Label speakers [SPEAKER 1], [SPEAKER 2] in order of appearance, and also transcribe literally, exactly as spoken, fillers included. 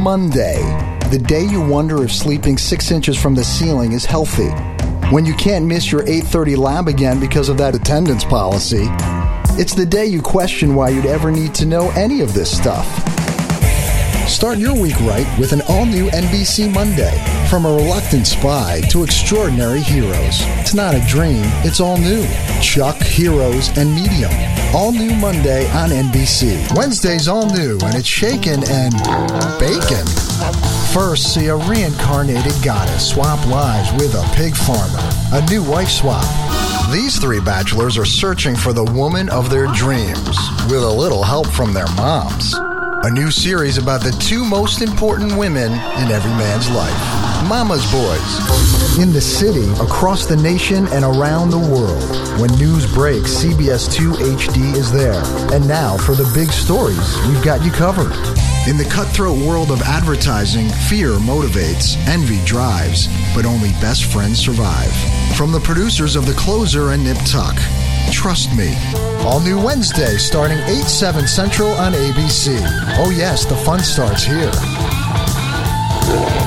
[SPEAKER 1] Monday, the day you wonder if sleeping six inches from the ceiling is healthy. When you can't miss your eight thirty lab again because of that attendance policy. It's the day you question why you'd ever need to know any of this stuff. Start your week right with an all-new N B C Monday. From a reluctant spy to extraordinary heroes. It's not a dream, it's all new. Chuck, Heroes, and Medium. All new Monday on N B C. Wednesday's all new, and it's shaken and bacon. First, see a reincarnated goddess swap lives with a pig farmer. A new wife swap. These three bachelors are searching for the woman of their dreams, with a little help from their moms. A new series about the two most important women in every man's life. Mama's Boys. In the city, across the nation, and around the world. When news breaks, C B S two H D is there. And now, for the big stories, we've got you covered. In the cutthroat world of advertising, fear motivates, envy drives, but only best friends survive. From the producers of The Closer and Nip Tuck, trust me. All new Wednesday, starting eight, seven Central on A B C. Oh yes, the fun starts here.